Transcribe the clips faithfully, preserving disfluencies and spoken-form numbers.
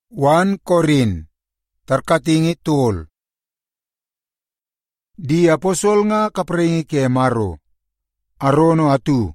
Juan Corin, tarkatingi tul. Di apostol nga kaprengi ke maro, arono atu.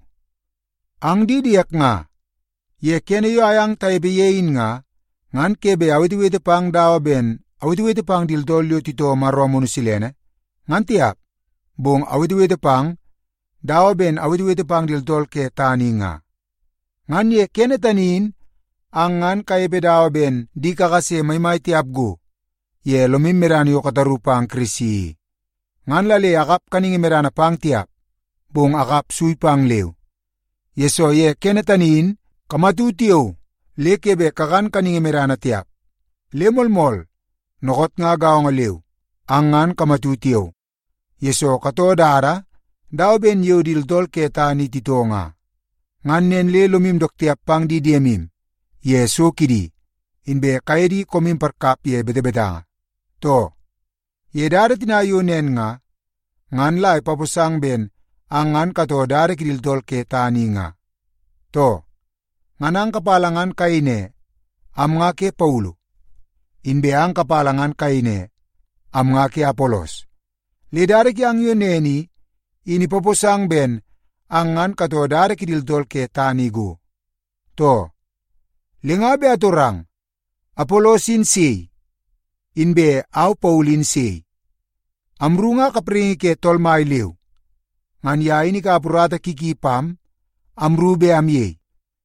Ang didiak nga, ye kene yo ayang taibiyein nga, ngan kebe awiti-witi pang dawa ben, awiti-witi pang dildolyo tito maro munu silene, ngan tiap, bong awiti-witi pang, dawa ben awiti-witi pang dildol ke tani nga. Ngan ye kene tanin, ang ngan kaibe dawa ben, di kakase may may tiap go, ye lumimiran yo katarupa ang krisi. Ngan lali akap kaningi merana pang tiap, bong akap suy pang lew. Yeso ye kene tanin, kamatutiyo, lekebe kakan kaningi merana tiap. Lemol-mol, nokot nga gaw nga lew, ang ngan kamatutiyo. Yeso kato dara, daw ben yo dildol keta ni tito nga. Ngan nen le lumim dok tiap pang di diemim, Yeso kidi, inbe kaedi komim perkap ye bete-beta. To, ye dara tinayo nen nga, ngan la ipapusang ben, ang ngan kato dara kidildol ketani nga. To, nganang kapalangan kaine, am nga ke Paulo. Inbe ang kapalangan kaine, am nga ke Apolos. Le dara ki ang yun neni, inipapusang ben, ang ngan kato dara kidildol ketani go. To, lingabe aturang, Apolosin si, inbe au Paulin si. Amru nga kapringi ke tolmay liw. Ngan yain ni kapurata kikipam, amru be amye.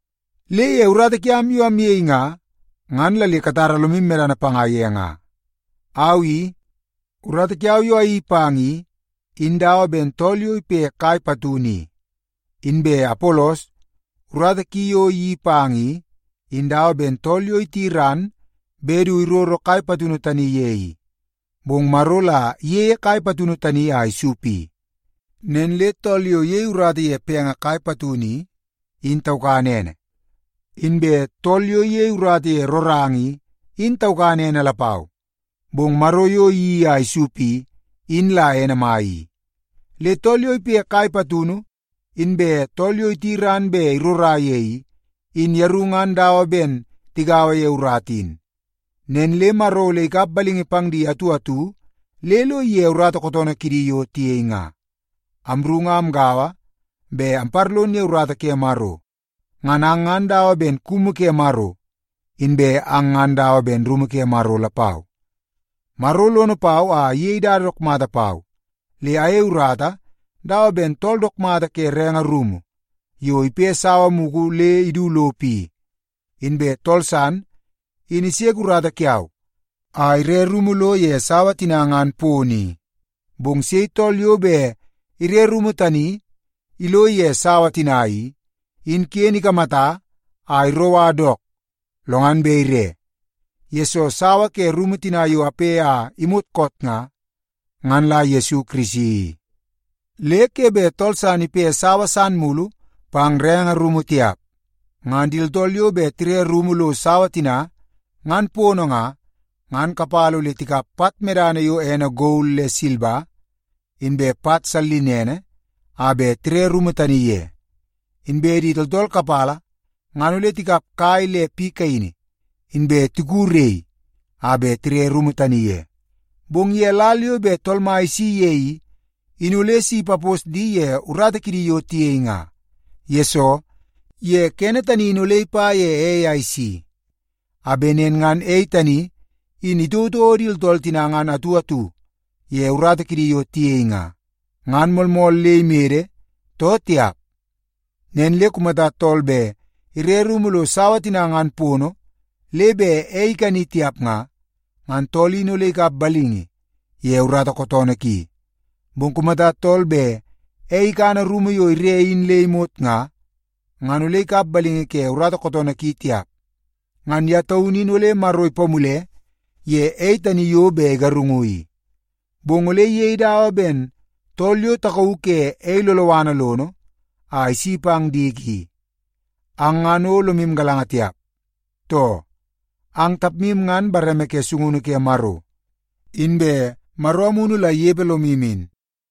Le ye urata ki amyo amye nga, ngan lali katara lumimera na pangaye nga. Awi, urata ki awyo ay ipangi, indawa ben tolyo ipe kay patuni. Inbe Apolos, urata ki yo ipangi, indawa ben tolyo itiran, bedu iroro kay patunutani yeyi. Bong marola ye kay patunutani ay supi. Nen le tolyo ye urata ye penga kay patuni, intaw kanene. Inbe tolyo ye urata ye rorangi, intaw kanene lapaw. Bong maroyo ye ay supi, inla ena mai. Le tolyo ipe kay patunu, inbe tolyo itiran be irora yeyi, in yarungan dawa ben tigawa ye uratin. Nen le maro le kabalingi pang di atu-atu, lelo ye urata kotona kiriyo tiye nga. Amru nga amgawa, be amparlon ye urata ke maro. Nganangan dawa ben kumu ke maro, inbe angan dawa ben rumu ke maro lapaw. Maro lono paw a ye idarok mata paw. Le aye urata, dawa ben toldok mata ke renga rumu. Yo ipe sawa mugu le idu lopi. Inbe tolsan, inisieg urata kiaw. Ay re rumulo ye sawa tinangan poni. Bong siya tolyo be, ire rumutani, ilo ye sawa tinayi, in kieni kamata, ay rowadok, longan be ire. Yeso sawa ke rumutinayo ape a imut kot nga, ngan la Yesu Krisi. Leke be tolsan ipe sawa san mulu, pang renga rumutiap. Ngan dildolyo be tire rumulo sawa tina, ngan pono nga, ngan kapalo le tika pat medane yo ena gold le silba, inbe pat salinene, abe tre rumutani ye. Inbe di dol kapala, ngan ule tika kai le pika ini, inbe tigurei, abe tre rumutani ye. Bong ye lalyo be tolmai si yei, inule si papos di ye urata kiri yo tiye nga. Yeso, ye kenetani inule pa ye A I C. Abenen ngan eitani, inituto dil tol tinangan atu-atu, ye urata kiri yo tiye nga. Ngan molmol le mere, to tiap. Nen le kumata tolbe, irerumulo sawa tinangan puno, lebe eikani tiap nga, ngan tolino le kap balingi, ye urata kotona ki. Bung kumata tolbe, eikana rumuyo irein le imot nga, ngan ule kap balingi ke urata kotona ki tiap. Ngan yataunin ule maroy pamule, ye eitani yo be garungui. Bongole ye dawa ben, tolyo takauke e lolowana lono, ay sipang digi. Ang ano lumim galangatiap. To, ang tapmim ngan barame ke sungunu ke maro. Inbe, maro amunu la yebe lumimin.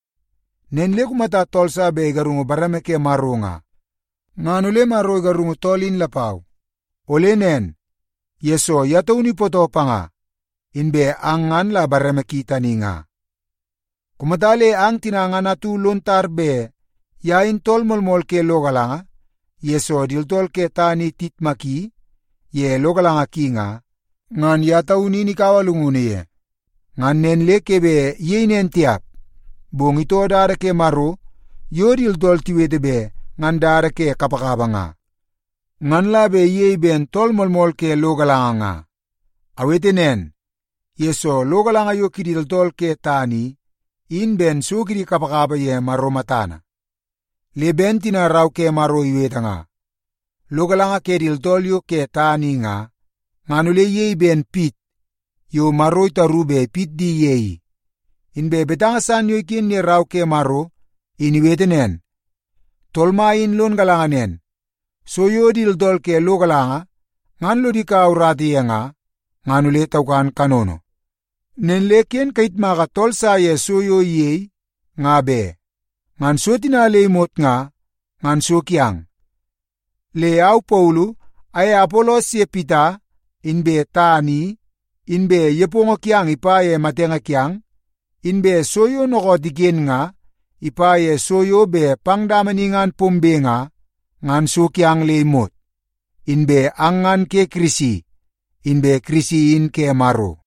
Nenle kumata tolsa be garungo barame ke maro nga. Nganule maro garungo tolin lapaw. Ole nen, Yeso yato ni poto pa nga, inbe angan la baremakita ni nga. Kumadali ang tinangan na tu lontar be, yain tol molmol ke logalanga, Yeso diltol ke tani titmaki, ye logalanga ki nga, ngan yataw ni ni kawalunguni ye. Ngan nenle kebe ye nen tiap, bong ito dara ke maro, yo diltol tiwete be, ngan dara ke kapakaba nga. Ngan labe ye ben tol molmol ke logalanga nga. Awete nen, Yeso logalanga yo kidiltol ke tani, in ben so kidi kapakaba ye maro matana. Le ben tina raw ke maro iweta nga. Logalanga ke diltol yo ke tani nga, nganule ye ben pit, yo maro itarube pit di ye. Inbe betanga san yo ikin ni raw ke maro, iniwete nen. Tolma in lon galanga nen. So yo diltol ke logalanga, ngan lo di ka urati nga, nganule taukan kanono. Nen leken kait maka tol sa ye so yo ye, nga be. Ngan so tinale imot nga, ngan so kiang. Le au Paulu, ay Apolos ye pita, inbe tani, inbe yepongo kiang ipa ye matenga kiang, inbe soyo noko digen nga, ipa ye soyo be pangdamaningan pombe nga, ngan so kiang le imot. Inbe angan ke krisi, inbe krisi in ke maro.